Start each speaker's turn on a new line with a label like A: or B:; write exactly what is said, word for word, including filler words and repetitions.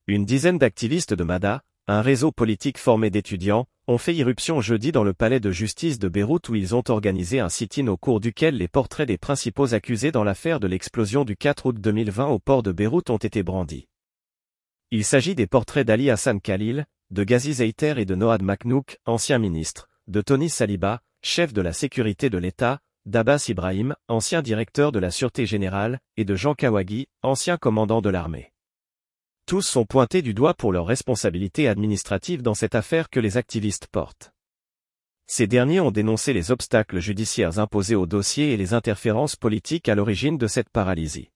A: Une dizaine d'activistes de Mada, un réseau politique formé d'étudiants, ont fait irruption jeudi dans le palais de justice de Beyrouth où ils ont organisé un sit-in au cours duquel les portraits des principaux accusés dans l'affaire de l'explosion du quatre août deux mille vingt au port de Beyrouth ont été brandis. Il s'agit des portraits d'Ali Hassan Khalil, de Ghazi Zeiter et de Noad Maknouk, ancien ministre, de Tony Saliba, chef de la sécurité de l'État, d'Abbas Ibrahim, ancien directeur de la Sûreté Générale, et de Jean Kawagi, ancien commandant de l'armée. Tous sont pointés du doigt pour leurs responsabilités administratives dans cette affaire que les activistes portent. Ces derniers ont dénoncé les obstacles judiciaires imposés au dossier et les interférences politiques à l'origine de cette paralysie.